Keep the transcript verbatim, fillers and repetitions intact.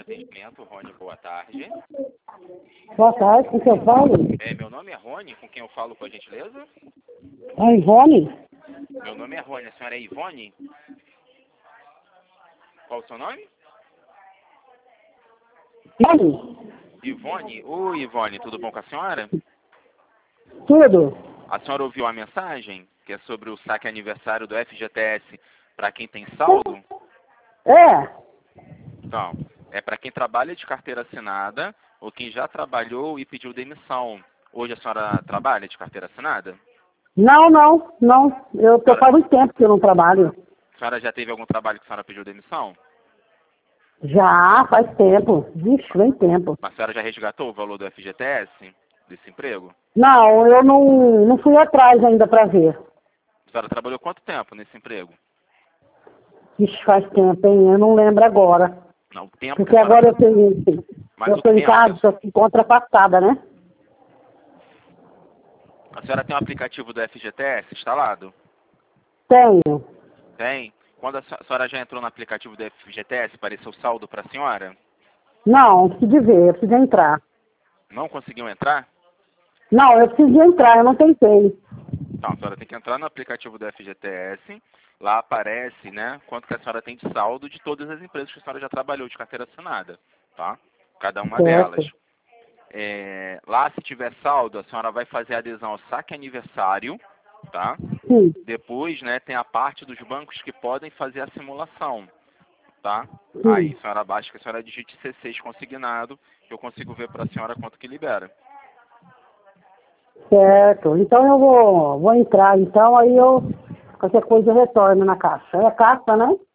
atendimento, Rony, boa tarde. Boa tarde, com quem eu falo? É, meu nome é Rony, com quem eu falo, por gentileza? É Ivone? Meu nome é Rony, a senhora é Ivone? Qual o seu nome? Ivone? Ivone? Oi, Ivone, tudo bom com a senhora? Tudo? A senhora ouviu a mensagem, que é sobre o saque aniversário do F G T S para quem tem saldo? É. Então, é para quem trabalha de carteira assinada ou quem já trabalhou e pediu demissão. Hoje a senhora trabalha de carteira assinada? Não, não, não. Eu tô Senhora, faz muito tempo que eu não trabalho. a senhora já teve algum trabalho que a senhora pediu demissão? Já, faz tempo. Vixe, bem tempo. A senhora já resgatou o valor do F G T S, desse emprego? Não, eu não, não fui atrás ainda pra ver. A senhora trabalhou quanto tempo nesse emprego? Vixe, faz tempo, hein? Eu não lembro agora. Não, o tempo que Porque a senhora... agora eu tenho, Mas eu o tô em tempo... casa, tô aqui contrapassada, né? A senhora tem um aplicativo do F G T S instalado? Tenho. Tem. Quando a senhora já entrou no aplicativo do F G T S, apareceu saldo para a senhora? Não, preciso ver, eu preciso entrar. Não conseguiu entrar? Não, eu preciso entrar, eu não tentei. Então, a senhora tem que entrar no aplicativo do F G T S. Lá aparece, né, quanto que a senhora tem de saldo de todas as empresas que a senhora já trabalhou de carteira assinada, tá? Cada uma Certo. delas. É, lá, se tiver saldo, a senhora vai fazer a adesão ao saque aniversário, tá? Sim. Depois, né, tem a parte dos bancos que podem fazer a simulação, tá? Aí, Sim. a senhora basta que a senhora digite C seis consignado, que eu consigo ver para a senhora quanto que libera. Certo. Então eu vou, vou entrar, então aí eu qualquer coisa eu retorno na caixa. É caixa, né?